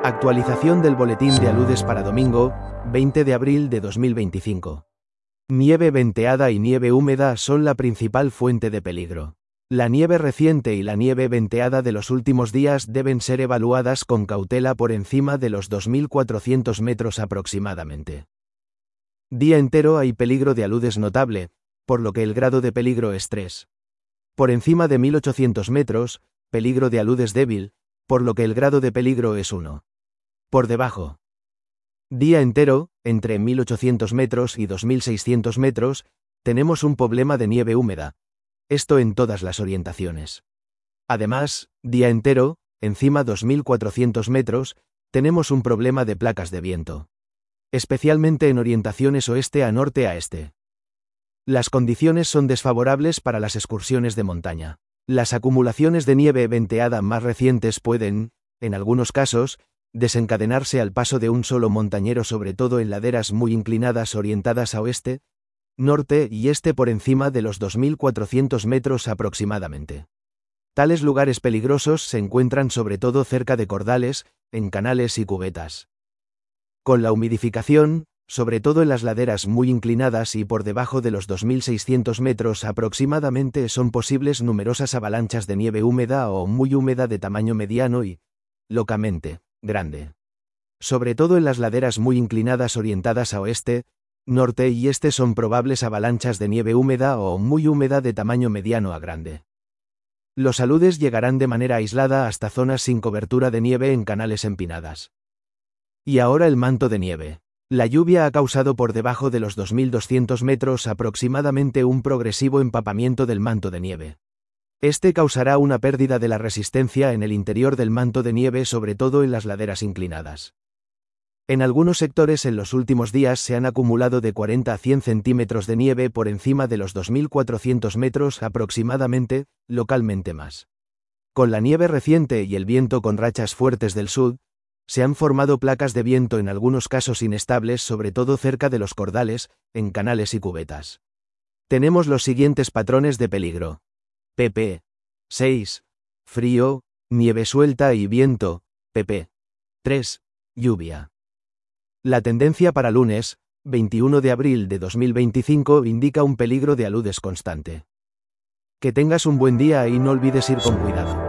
Actualización del boletín de aludes para domingo, 20 de abril de 2025. Nieve venteada y nieve húmeda son la principal fuente de peligro. La nieve reciente y la nieve venteada de los últimos días deben ser evaluadas con cautela por encima de los 2.400 metros aproximadamente. Día entero hay peligro de aludes notable, por lo que el grado de peligro es 3. Por encima de 1.800 metros, peligro de aludes débil, por lo que el grado de peligro es 1. Por debajo. Día entero, entre 1.800 metros y 2.600 metros, tenemos un problema de nieve húmeda. Esto en todas las orientaciones. Además, día entero, encima 2.400 metros, tenemos un problema de placas de viento. Especialmente en orientaciones oeste a norte a este. Las condiciones son desfavorables para las excursiones de montaña. Las acumulaciones de nieve venteada más recientes pueden, en algunos casos, desencadenarse al paso de un solo montañero, sobre todo en laderas muy inclinadas orientadas a oeste, norte y este por encima de los 2.400 metros aproximadamente. Tales lugares peligrosos se encuentran sobre todo cerca de cordales, en canales y cubetas. Con la humidificación, sobre todo en las laderas muy inclinadas y por debajo de los 2.600 metros aproximadamente, son posibles numerosas avalanchas de nieve húmeda o muy húmeda de tamaño mediano y, localmente, grande. Sobre todo en las laderas muy inclinadas orientadas a oeste, norte y este son probables avalanchas de nieve húmeda o muy húmeda de tamaño mediano a grande. Los aludes llegarán de manera aislada hasta zonas sin cobertura de nieve en canales empinadas. Y ahora el manto de nieve. La lluvia ha causado por debajo de los 2.200 metros aproximadamente un progresivo empapamiento del manto de nieve. Este causará una pérdida de la resistencia en el interior del manto de nieve, sobre todo en las laderas inclinadas. En algunos sectores en los últimos días se han acumulado de 40 a 100 centímetros de nieve por encima de los 2.400 metros aproximadamente, localmente más. Con la nieve reciente y el viento con rachas fuertes del sur, se han formado placas de viento en algunos casos inestables, sobre todo cerca de los cordales, en canales y cubetas. Tenemos los siguientes patrones de peligro. pp. 6. Frío, nieve suelta y viento. pp. 3. Lluvia. La tendencia para lunes, 21 de abril de 2025, indica un peligro de aludes constante. Que tengas un buen día y no olvides ir con cuidado.